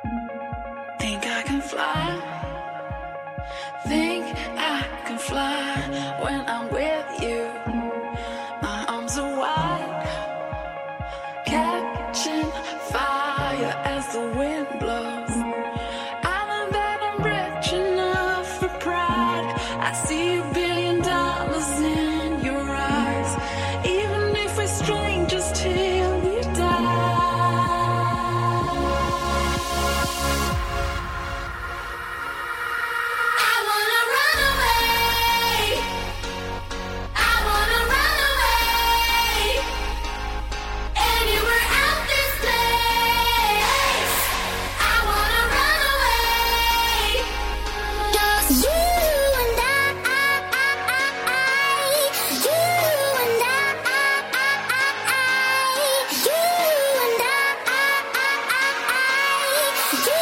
Think I can fly. Think I can fly when I'm with you. My arms are wide, catching fire as the wind blows. I know that I'm rich enough for pride. I see $1 billion in your eyes, even if we're strangers till we die. You